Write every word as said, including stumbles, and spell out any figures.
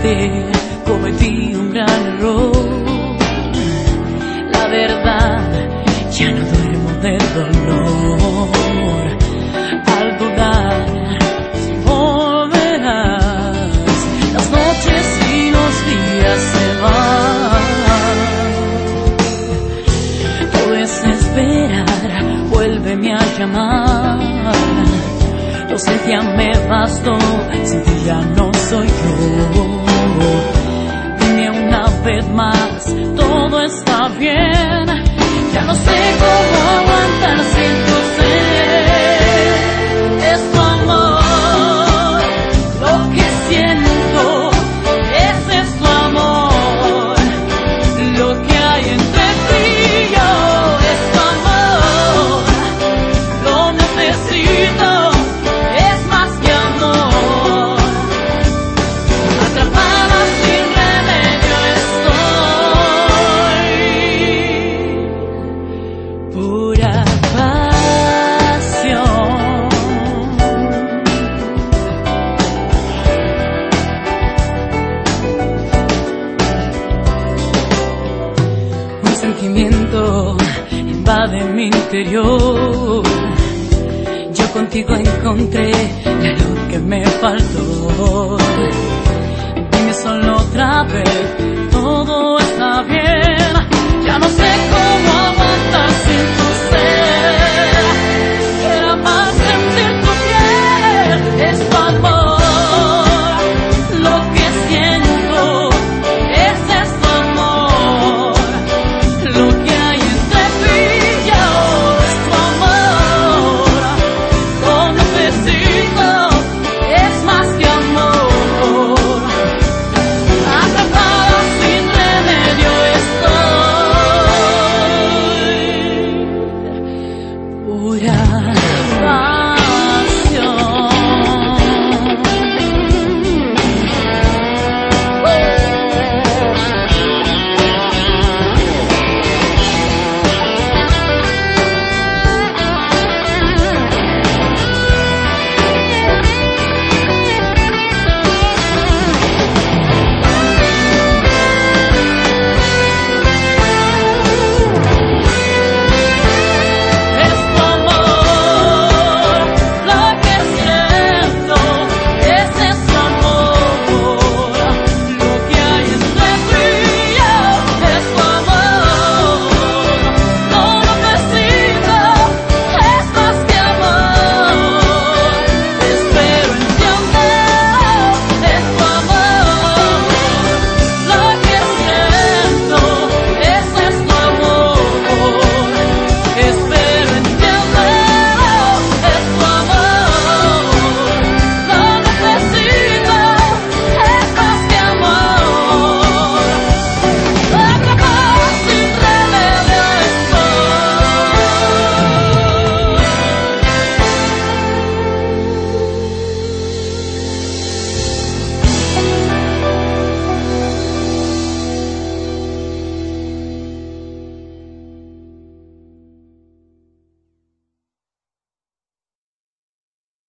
que cometí un gran error. La verdad, ya no duermo del dolor. Al dudar si volverás, las noches y los días se van. Puedes esperar, vuélveme a llamar. Lo sé, ya me bastó, sin ti ya no soy yo. Dime una vez más, todo está bien. Ya no sé cómo aguantar sin tu ser. Es tu amor lo que siento, ese es tu amor, lo que hay entre ti y yo. Es tu amor, lo necesito. Pura pasión. Un sentimiento invade mi interior. Yo contigo encontré la luz que me faltó. Dime solo otra vez, todo está bien. Ya no sé cómo